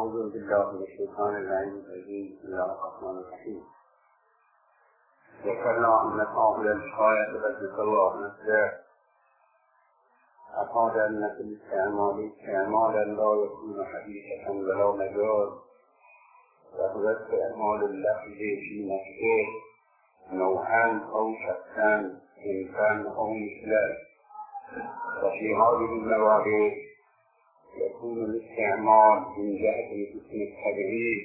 أعوذ بالله من الشيطان الرجيم. بسم الله الرحمن الرحيم. ذكرنا أن قابل الحياة بذلك الله نفسه أفاد أن في الاستعمال استعمالا لا يكون حديثا ولا مجاز، وهو استعمال اللفظ في نفسه نوعا أو شخصا إنسان أو مثله. وفي هذه الموارد يكون الاستعمال من جهة الاسم التبعيد،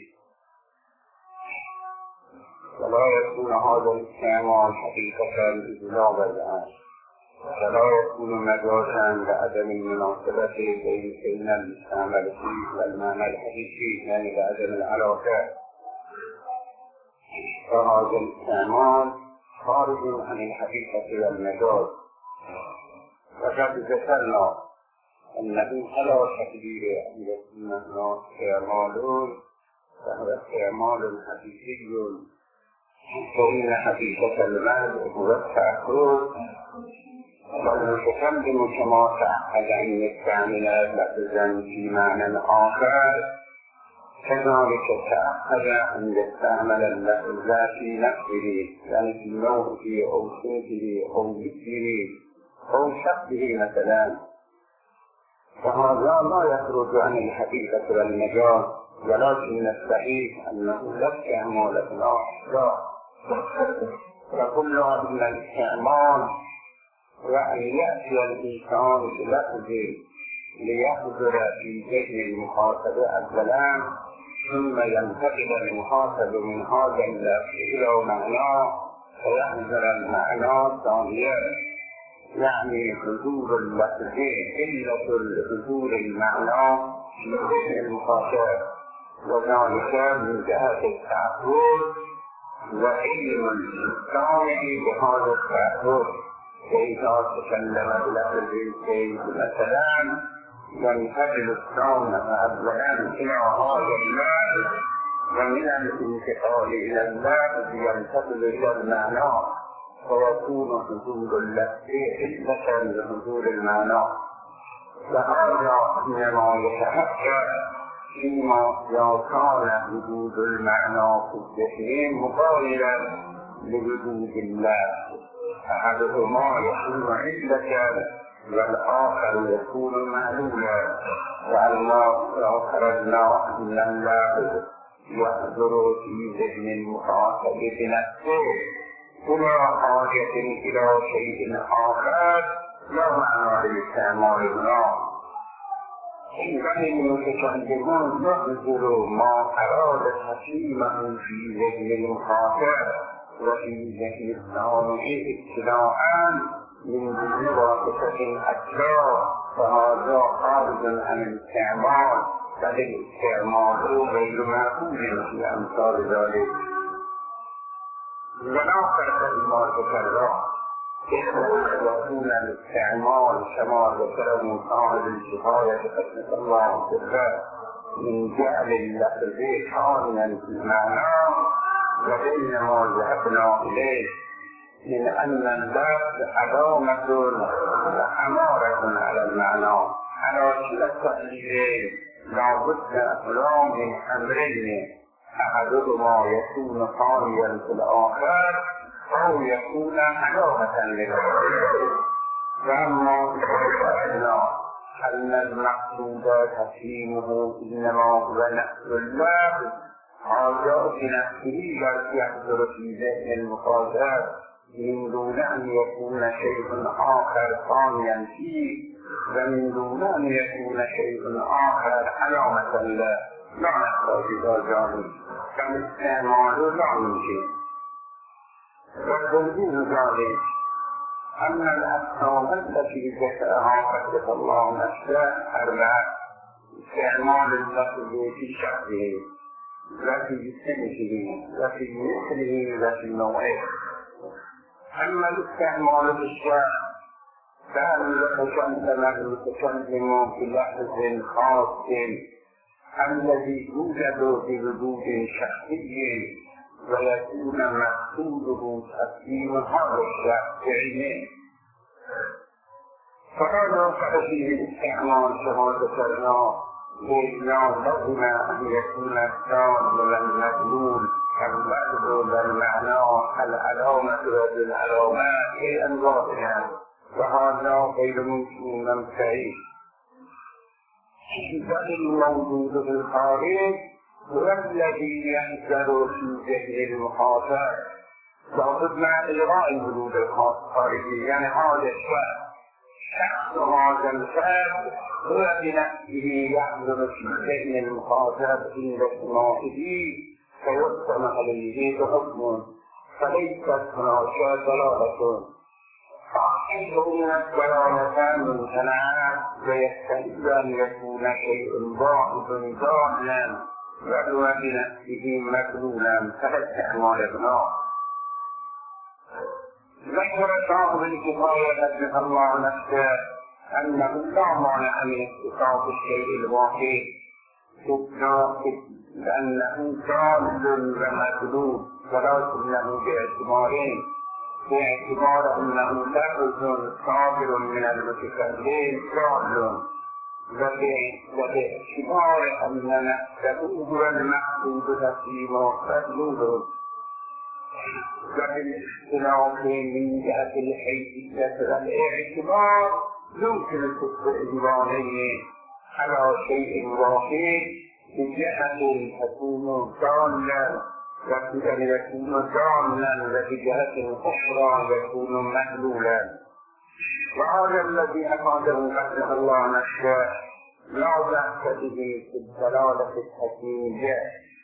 ولا يكون هذا الاستعمال حقيقة إجلاب الآن، ولا يكون مجازا لعدم المناسبة بين المستعمل فيه والمعنى الحقيقي، يعني لعدم العلاقة. فهذا الاستعمال خارج عن الحقيقة والمجاز. وقد ذكرنا أنه على تقدير أن يكون هناك استعمال فهو استعمال حقيقي، فإن حقيقة المعنى هو التأكد، والمتكلم كما تعهد أن يستعمل لفظا في معنى آخر كذلك تعهد أن يستعمل اللفظ في نفسه، يعني في نوعه أو صوته أو مثله أو شكله مثلا. فهذا لا يخرج عن الحقيقة والمجاز، ولكن الصحيح أنه لا استعمال لا فكل هذا الاستعمال وأن يأتي الإنسان بلفظ ليحضر في ذهن المخاطب أولا، ثم ينتقل المخاطب من هذا اللفظ إلى معناه فيحضر المعنى ثانيا، يعني حضور اللفظ علة حضور المعنى في ذهن المخاطب، وذلك من جهة التعبد وعلم الإنسان بهذا التعبد. فإذا تكلم بلفظ الكيف مثلا ينتقل الصوم أولا إلى هذا اللفظ، ومن الانتقال إلى اللفظ ينتقل إلى المعنى، فيكون حضور اللفظ علة لحضور المعنى. فهذا إنما يتحقق فيما إذا كان وجود المعنى في الذهن مقابلا لوجود اللفظ، أحدهما يكون علة والآخر يكون معلولا. وأننا خرجنا أن اللفظ يحضر في ذهن المخاطب بنفسه بلا حاجة إلى شيء آخر لا معنى للاستعمال هنا. إذن المتكلمون يحضر ما أراد تسليمه في ذهن المخاطب وفي ذهن السامع ابتداء من دون واسطة أكثر، فهذا خارج عن الاستعمال، بل الاستعمال غير معقول في أمثال ذلك. ولا فرق بما ذكرنا، يكون الاستعمال كما ذكره صاحب الكفاية رحمه الله تعالى من جعل اللفظ كاملا في المعنى، وبينما ذهبنا إليه من أن اللفظ علامة وأمارة على المعنى، على كلا التأليل لا بد لا من أمرين، أحدهما يكون خاليا في الآخر أو يكون علامة للآخر. فأما أن المقصود تسليمه إنما هو نفس اللفظ، هذا بنفسه لا يحضر في ذهن المخاطب من دون أن يكون شيء آخر ثانيا فيه، ومن دون أن يكون شيء آخر علامة له، لا نحتاج إلى ذلك، فالاستعمال لا يمكن. والدليل ذلك أن الأقسام التي ذكرها قدس الله نفسه أربعة: استعمال اللفظ في شخصه وفي سنه وفي مثله وفي نوعه. أما الاستعمال بالشخص فأن يتكلم المتكلم بلفظ خاص الذي يوجد بوجود شخصي، ويكون مقصوده تسليم هذا الشخص بعينه. فهذا فيه الاستعمال كما ذكرنا إذا لزم أن يكون الشاذ والمدلول كالبدل بالمعنى العلامة بالعلامات في أنواعها، وهذا غير ممكن ممتعي. بل الموجود في الخارج هو الذي يحصل في ذهن المخاطب، لابد مع إلغاء الوجود الخارجي، يعني هذا الشخص هذا الفرد هو بنفسه يحضر في ذهن المخاطب عند سماعه فيحكم عليه بحكم، فليست هناك دلالة. فأحيث من الدلالة ممتنعة ويحتمل أن يكون شيء ضعيف ضالا بل هو بنفسه مدلولا فالاستعمال ابنه. ذكر صاحب الكفاية رحمه الله نفسه أنه لا مانع من اتصاف الشيء الواحد لأنه ضال ومدلول، ولكنه باعتبار أنه لفظ صادر من المتكلم ضال، وباعتبار أن نفسه هو المحدود تسليمه مدلول، وبالاختلاف من جهة الحيثية والاعتبار يمكن الاستدلال على شيء واحد بجهة تكون ضالا يكون ضالا وبجهة أخرى يكون مدلولا. وهذا الذي أفاده رحمه الله نفسه لا بأس به في الدلالة الحكيمية،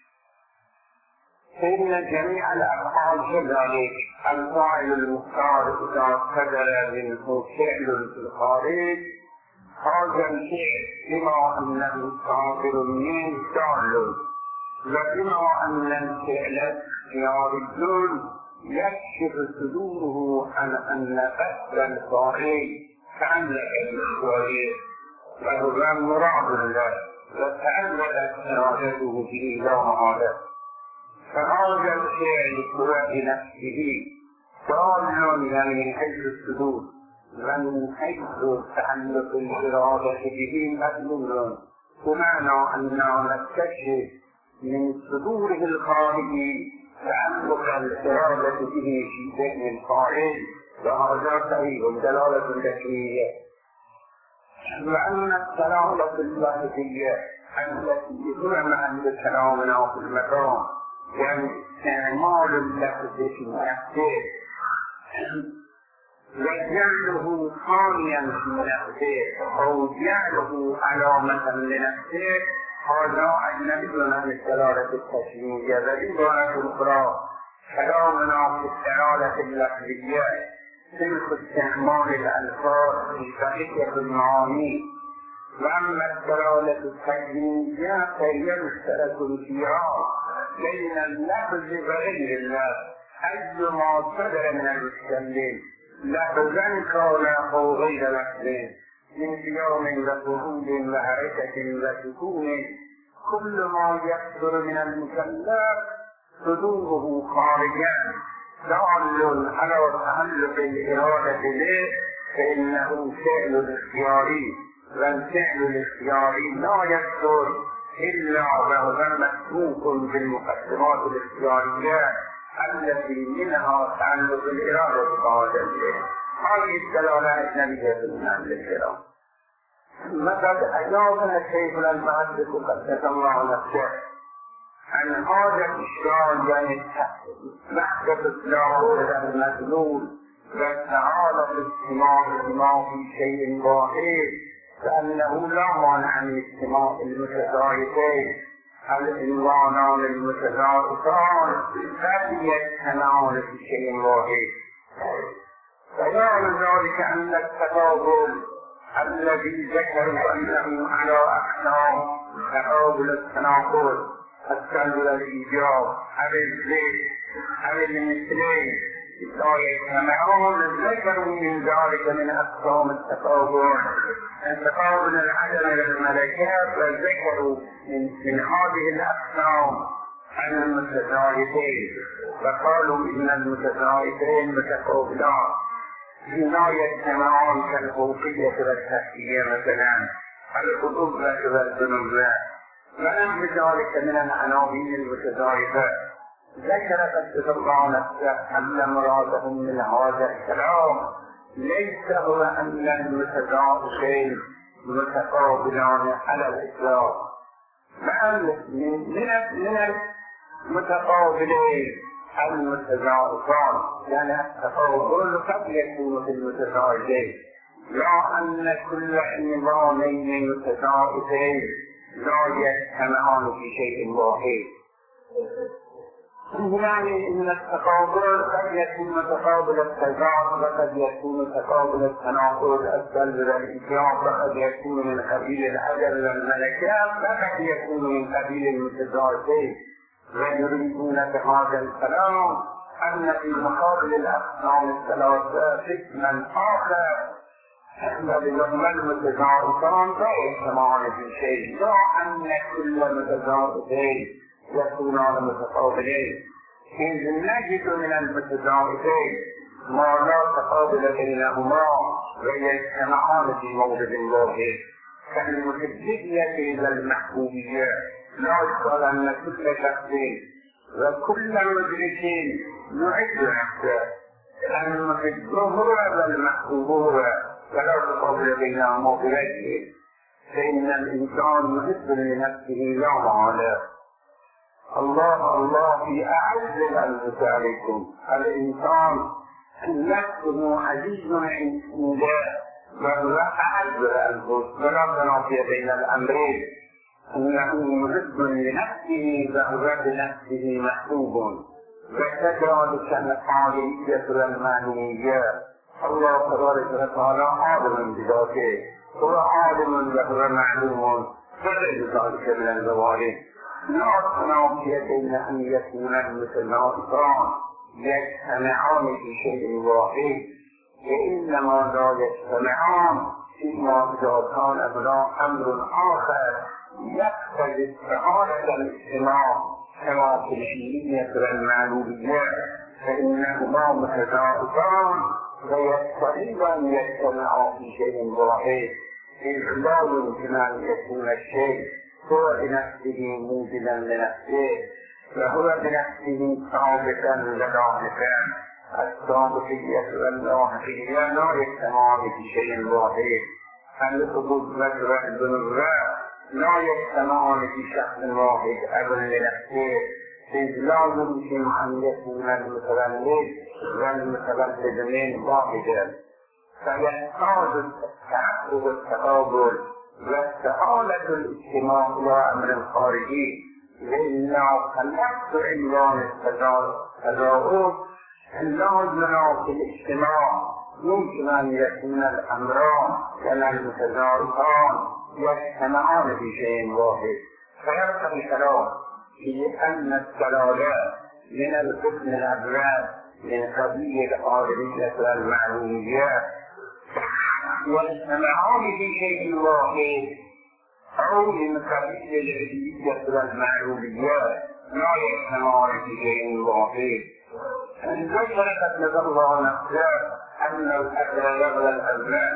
فإن جميع الأفعال كذلك الفاعل المختار إذا صدر منه فعل في الخارج هذا الشيء بما أنه صادر منه دال، وبما أن الفعل اختياري يكشف صدوره عن أن قصد الفاعل تعلق بالفعل وهو مراد الله وتعلقت إرادته به لا محالة. فهذا الفعل هو بنفسه ضال يعني من حيث الصدور، ومن حيث تعلق الإرادة به مدلول، بمعنى أننا نكتشف من صدوره الخارجي تعلق الإرادة به في ذهن الفاعل، وهذا صحيح دلالة تكوينية. وأما الدلالة اللفظية التي هو عند كلامنا في المقام، يعني استعمال اللفظ في نفسه وجعله خاليا في نفسه أو جعله علامة لنفسه، هذا أجنبي عن الدلالة التشريعية. بعبارة أخرى كلامنا في الدلالة اللفظية تلك استعمال الألفاظ في بقية المعاني، وأما الدلالة التشريعية فهي مشترك فيها بين اللفظ وغير الله، أي ما صدر من المتكلم لفظا كان أو غير لفظ من قيام وقعود وحركة وسكون، كل ما يصدر من المكلف صدوره خارجا دال على تعلق الإرادة به، فإنه فعل اختياري، والفعل الاختياري لا يصدر إلا وهو مسبوق بالمقدمات الاختيارية التي منها تعلق الإرادة بهذا الشيء. هذه الدلالة أجنبية من أهل الكلام. لقد أجابنا الشيخ المحدث قدس الله نفسه عن هذا الإشكال، يعني وحدة الدلالة المدلول والتعارض الاجتماع في شيء واحد، فأنه لا مانع من اجتماع المتضايقين العنوانان المتضايقان بل يجتمعون في شيء واحد. فيعني ذلك أن التقابل الذي ذكروا أنه على أقسام تقابل التناقض، السلب والإيجاب، أو الزيت أو المثلين لا يجتمعون، ذكروا من ذلك من أقسام التقابل العدم والملكات، وذكروا من هذه الأقسام المتزايدين، وقالوا إن المتزايدين متقابلان لا يجتمعان كالفوقية والتحتية مثلا، القدرة والذنوب ونحو ذلك من العناوين المتضايقة. ذكر قد الله نفسه أن مرادهم من هذا الكلام ليس هو أن المتضايقين متقابلان على الإطلاق، بل من المتقابلين المتضايقان، يعني التقابل قد يكون في المتضايقين، لا أن كل نظامين متضايقين لا يجتمعان في شيء واحد. يعني إن التقابل قد يكون متقابل التضاد، وقد يكون متقابل التناقض، السلب والإيجاب، وقد يكون من قبيل العدل والملكات، وقد يكون من قبيل المتضادين. ويريدون بهذا الكلام أن في مقابل الأقسام الثلاثة قسما آخر لهم المتضادان لا يجتمعان في شيء، لا أن كل متضادين يكونان متقابلين، إذ نجد من المتضادين ما لا تقابل بينهما ويجتمعان في موضع واحد، كالمحبية والمحبوبية. لا يقال أن كل شخص وكل مدرك يعد نفسه المحب هو والمحبوب هو، ولا تقابل بينهما بوجه، فإن الإنسان محب لنفسه لا محالة. الله في أعز الأمثالكم، الإنسان نفسه عزيز عنده وهو أعز الأنفس، ولا تنافي بين الأمرين، أنه محب لنفسه وهو بنفسه محبوب، وكذلك الحالية والمعنوية. الله تبارك وتعالى عالم بذاته، هو عالم وهو معلوم، فغير ذلك من الزوارق. لا تنافي بين أن يكون المتناقضان يجتمعان في شيء واحد، وإنما لا يجتمعان فيما إذا كان أمر آخر يقتضي استعارة الاجتماع كما في الشيعية والمعلومية، فإنهما متضادان ويقتضي أن يجتمعا في شيء واحد، إذ لا يمكن أن يكون الشيء هو بنفسه موجدا لنفسه، وهو بنفسه ثابتا لذاته. الثابتية واللاحقية لا يجتمعان في شيء واحد، القدرة والذنوب لا يجتمعان في شخص واحد أبدا لنفسه، إذ لا يمكن أن يكون المتولد والمتولد من واحدا، فيحتاج تعقد التقابل واستحالة الاجتماع إلى أمر خارجي، لأنه خلقت عنوان التجاوز اللازم في الاجتماع يمكن أن يكون الأمران كما المتجاوزان يجتمعان في شيء واحد. فيبقى الكلام في أن الدلالة من القسم الأبواب من قبيل القادرية والمعلوميات يجتمعان في شيء واحد، أو من قبيل العلمية والمعلوميات لا يجتمعان في شيء واحد. ذكرت لدى الله نفسه أن الأكل يغلى الأبناء،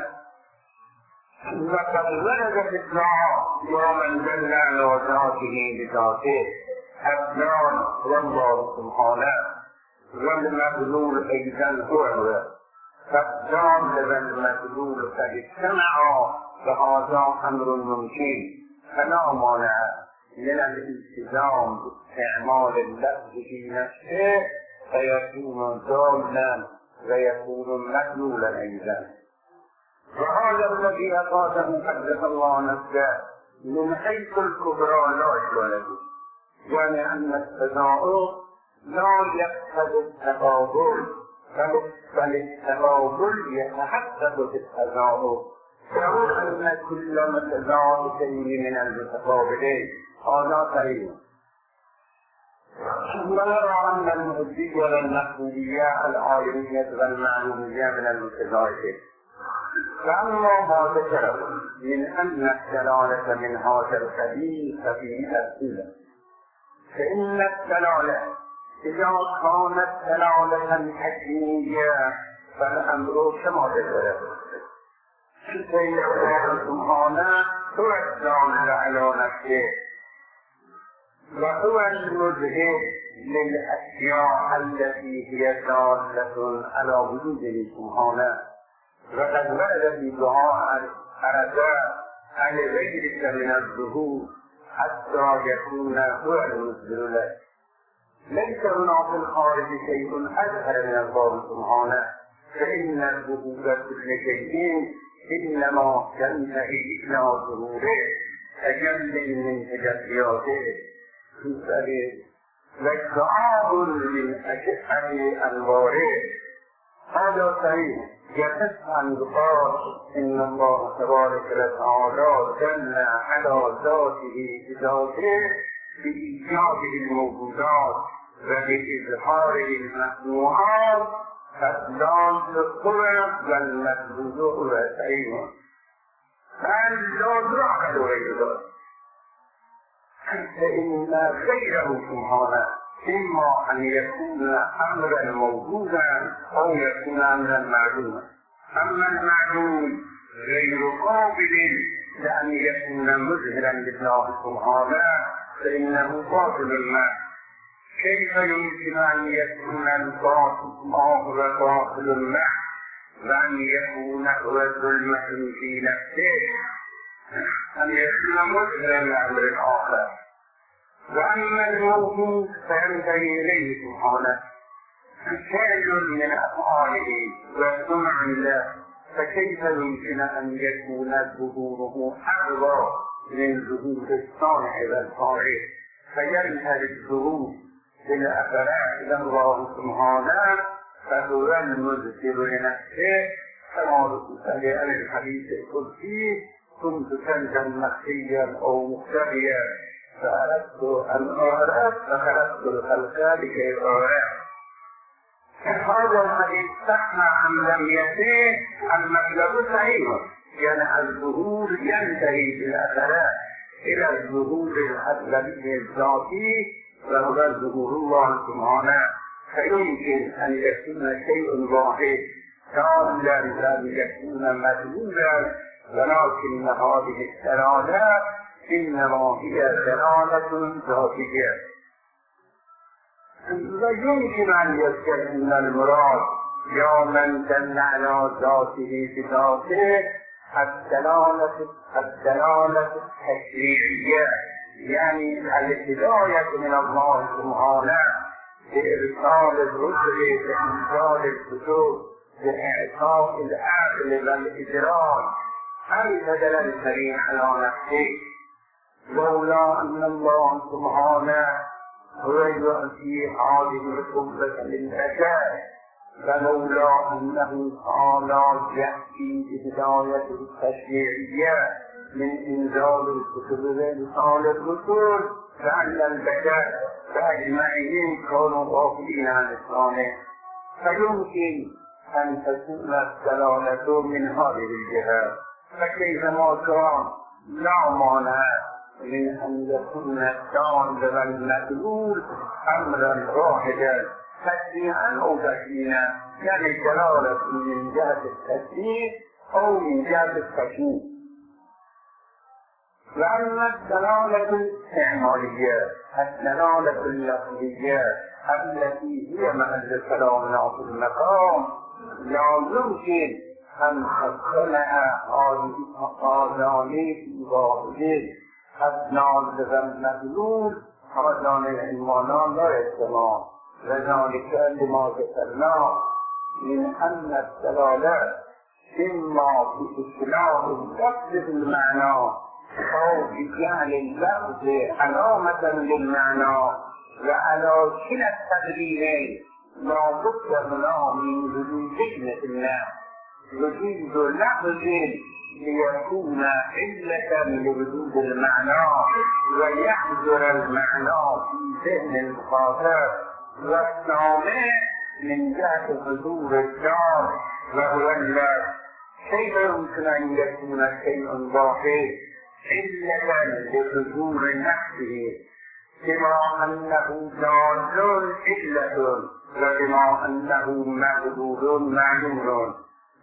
لقد ولد في الدعاء يوما جل على وذاته بذاته أبنان والله سبحانه، والمبذول أيضا هو، فالجان والمبذول قد اجتمعا، فهذا أمر ممكن، فلا مانع من الالتزام باستعمال اللفظ في نفسه فيكون ضالا ويكون مدلولا أيضا. وهذا الذي أقاده قدس الله نفسه من حيث الكبرى لا يشمله، يعني أن التضاؤل لا يقتضي التقابل، بل التقابل يتحقق في التضاؤل، فهو أن كل متضايقين من المتقابلين هذا قريب. ونرى أن المحبية والمحبوبية العالمية والمعلومية من المتضايقين. فأما ما ذكره من أن الدلالة من هذا القبيل ففيه أسئلة، فإن الدلالة إذا كانت دلالة حكيمية فالأمر كما ذكره، فإن الله سبحانه هو الدال على نفسه وهو المذهب للأشياء التي هي دالة على وجوده سبحانه. وقد ورد في دعاء الرجاء عن غيرك من الظهور حتى يكون هو المذهب له. ليس هناك في الخارج شيء أظهر من الله سبحانه، فإن الظهور كل شيء إنما ينتهي إلى ظهوره أجل من تجلياته في سبيل والتعامل من أشعة أنواره. هذا صحيح يصح أن يقال إن الله تبارك وتعالى جل على ذاته بذاته بإيجاده الموجودات وبإظهاره المسموعات فالدال الصورة والمسجود هو صحيح. بل لا يدرك ذلك فإن غيره سبحانه إما أن يكون أمرا موجودا أو يكون أمرا معلوما. أما المعلوم غير قابل لأن يكون مظهرا لله سبحانه فإنه باطل المعنى. كيف يمكن أن يكون الباطل ما هو باطل المعنى وأن يكون هو ظلمة في نفسه، أن يكون مظهرا لأمر الآخر. وأما الموجود فينتهي إليه سبحانه فعل من أفعاله وصنع له، فكيف يمكن أن يكون ظهوره أقوى من ظهور الصانع والفاعل فينتهي الظهور بالأفعال إلى الله سبحانه فهو المذكر لنفسه كما رسل عن الحديث القدسي كنت كنزا مخفيا أو مختبيا فأردت أن أعرف فخلقت الخلق لكي أعرف. هذا الحديث صح أم لم يصح المطلب صحيح، يعني الظهور ينتهي بالأثرات إلى الظهور الأسبابي الذاتي وهو ظهور الله سبحانه. فيمكن أن يكون شيء واحد كاملا لم يكون مدلولا، ولكن هذه الدلالات إنما هي دلالة ذاتية. ويمكن أن يكون المراد يا من دل على ذاته بذاته الدلالة التشريعية، يعني الهداية من الله سبحانه بإرسال الرسل بإنزال الكتب بإعطاء العقل والإدراك أن بدل سريع على نفسه. لولا أن الله سبحانه هو يؤتي هذه القوة للبشر، فلولا أنه تعالى يأتي بهداية التشريعية من إنزال الكتب وإرسال الرسل فأن البشر فأجمعين كانوا غافلين عن إسلامه. فيمكن أن تكون الدلالة من هذه الجهة، فكيفما كان لا مانع من أن يكون الدال والمدلول أمرا واحدا تشريعا أو تشريعا، يعني دلالة من جهة التشريع أو من جهة التشريع. وأما الدلالة الاستعمالية الدلالة اللفظية التي هي محل كلامنا في المقام لا يمكن أن تدخلها هذه الأقادان في ظاهره الدال والمدلول هذان العنوانان لا يجتمعان، وذلك لما ذكرنا من أن الدلالة إما بإصلاح اللفظ بالمعنى أو بجعل اللفظ علامة للمعنى، وعلى كلا التقديرين لا بد هنا من وجود حكمة وجود لفظ ليكون علة لوجود المعنى ويحضر المعنى في ذهن المخاطب، والثاني من جهة حضور الدار وهو اللفظ. كيف يمكن أن يكون شيء واحد علة لحضور نفسه بما أنه دال علة وبما أنه مدلول معلوم؟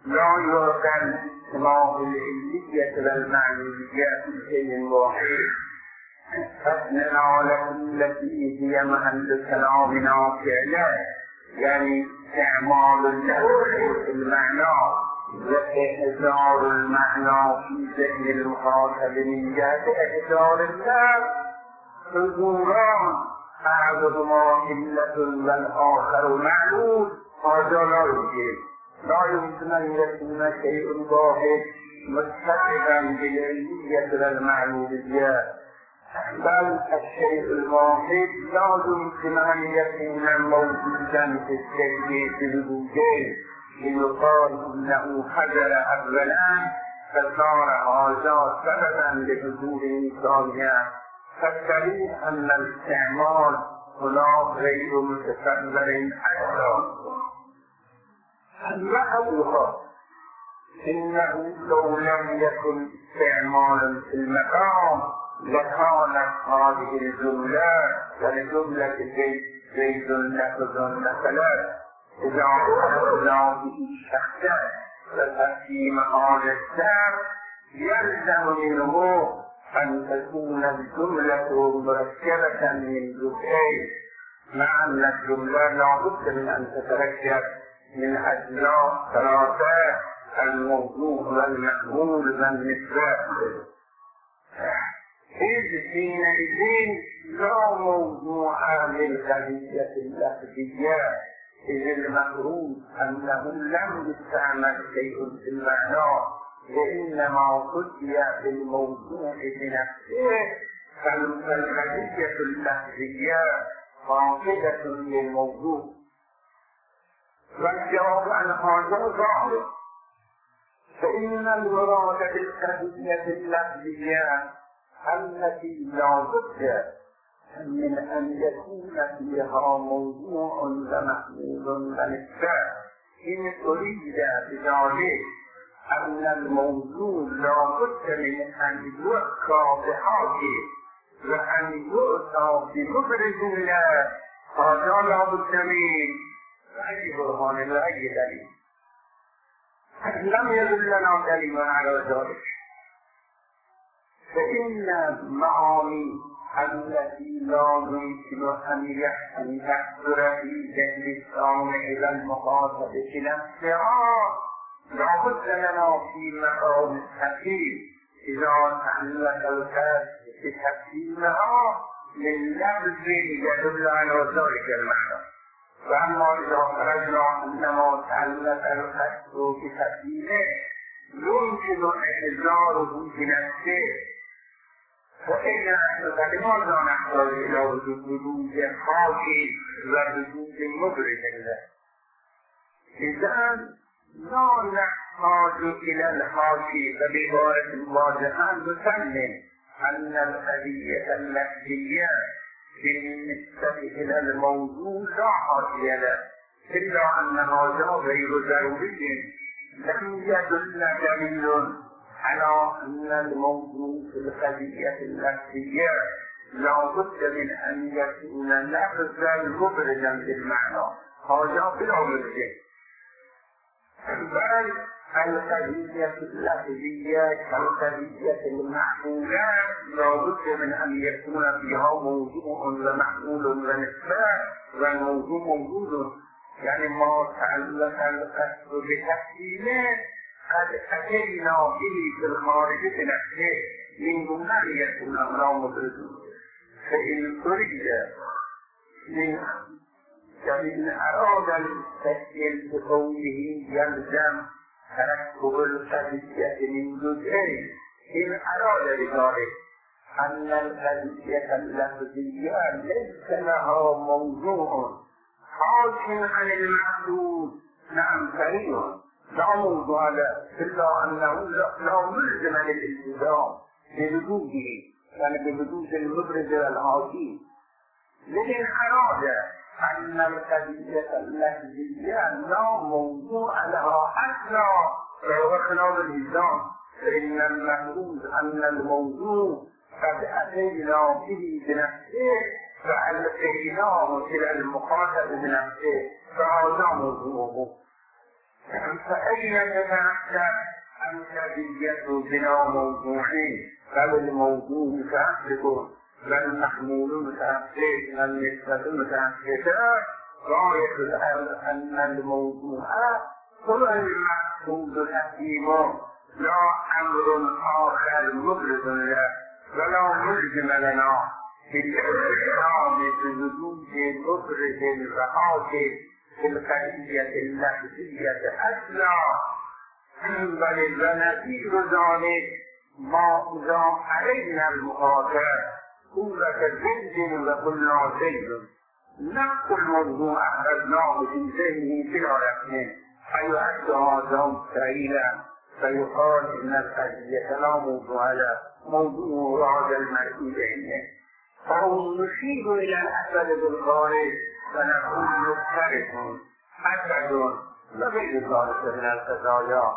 لا يعقل اجتماع العلية والمعنوية في شيء واحد. فإن العالم التي هي محل كلامنا فعلا، يعني استعمال اللفظ في المعنى وإحضار المعنى في ذهن المخاطب من جهة إحضار اللفظ حضوران، أحدهما علة والآخر معلول. هذا لا يمكن، لا يمكن أن يكون شيء واحد متصفا بالعلية والمعنوية، بل الشيء الواحد لا يمكن أن يكون موجودا في الشيء في الوجود ليقال إنه حجر أولا فصار هذا سببا لحضور ثانيا. فالصحيح أن الاستعمال هناك غير متصور أصلا. وأوها إنه لو لم يكن استعمالا في المقام لكانت هذه الجملة والجملة زيد لفظ مثلا إذا أخذنا به شخصا فتحكيم هذا الشخص يلزم منه أن تكون الجملة مركبة من جزئين، مع أن الجملة لا بد من أن تتركب من أجزاء ثلاثة: الموضوع والمحمول والنسبة. إذ حينئذ لا موضوع للقضية اللفظية، إذ المفروض أنه لم يستعمل شيء في المعنى وإنما قضي بالموضوع بنفسه، فالقضية اللفظية فاقدة للموضوع. والجواب عن هذا ظاهر، فإن المراد بالقضية اللفظية التي لا بد من أن يكون فيها موضوع ومحمول ونسبة، إن أريد بذلك أن الموضوع لا بد من أن يوقع بحاجه وأن يؤتى بمبرز له، هذا لا بد من أي برهان وأي دليل. لم يدلنا دليل على ذلك، فإن المعاني التي لا يمكن أن تحضر في ذهن السامع إلى المخاطب بنفسها لا بد لنا في مقام التحكيم إذا تعلق الكلام بتحكيمها من لفظ يدل على ذلك المعنى. وأما إذا خرجنا أنما تعلق الكلام بتحكيمه يمكن إحضاره بنفسه، فإن لماذا نحتاج إلى وجود حاكي ووجود مبرز له؟ إذن لا نحتاج إلى الحاكي، فبعبارة واضحة نسلم أن القضية اللفظية بالنسبة إلى الموضوع لا حاكي له، إلا أن هذا غير ضروري. لم يدل دليل على أن الموضوع في القضية اللفظية لا بد من أن يكون لفظا مبرزا بالمعنى، هذا بلا مرجع. بل القضية اللفظية كالقضية المحمولة لا بد من أن يكون فيها موضوع ومحمول ونسبة، والموضوع موجود، يعني ما تعلق القصد بتحكيمه قد أتينا به في الخارج بنفسه من دون أن يكون أمرا مبرزا. فإن أريد فإن أراد التسجيل بقوله يلزم تركب القضية من جزئين، إن أراد بذلك أن القضية اللفظية ليس لها موضوع حاكم عن المحدود، نعم صحيح لا موضوع له، إلا أنه لا ملزم للالتزام بوجوده، يعني بوجود المبرز والعاطي. لكن أراد أن القضية اللفظية لا موضوع لها أصلا وهو خلاف الإلزام، فإن المفروض أن الموضوع قد أتينا به بنفسه فألقيناه إلى المخاطب بنفسه، فهذا موضوعه. فأين تتعكر الكبية بلا موضوعين، بل الموضوع متعكر، بل محمول متعكر، بل نسبة متعكرة. غاية الأمر أن الموضوع هو المقصود الحكيم، لا أمر آخر مبرز له ولا ملزم لنا في الاعتقاد بوجود مبرز وحاكم في القضية اللفظية أصلا، بل ونظير ذلك ما إذا علينا المخاطر قوة جلد وخلاصي. نفس الموضوع أخذناه في ذهنه في العرفين فيؤدى هذا سعيدا، فيقال إن القضية لا موضوع له، موضوع هذا المرئي بينه، فهو نشير إلى الأسد بالخارج فنقول مختلف أسد وغير ذلك من القضايا.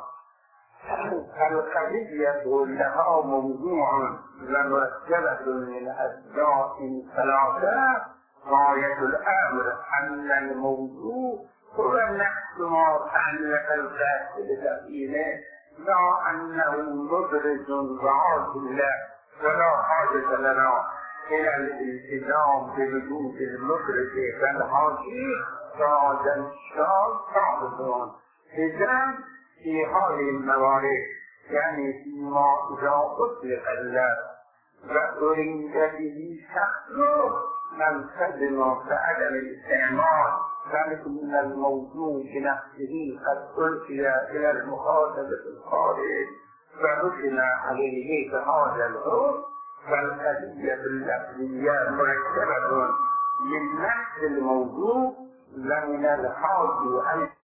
القضية لها موضوع ومركبة من أسماء ثلاثة. غاية الأمر أن الموضوع هو نفس ما تعلق الفاسد بتفعيله، لا أنه مبرز وعاد الله، ولا حاجة لنا إلى الالتزام بوجود المبرز كالحاكي فهذا الشرط صعب. إذن في هذه الموارد يعني فيما إذا أطلق الله وأريد به شخص نلتزم بعدم الاستعمال، ذلك من الموضوع بنفسه قد ألقي إلى المخاطب الخارج فرسم عليه بهذا الحكم، فالقضية اللفظية مركبة من نفس الموضوع ومن الحاجة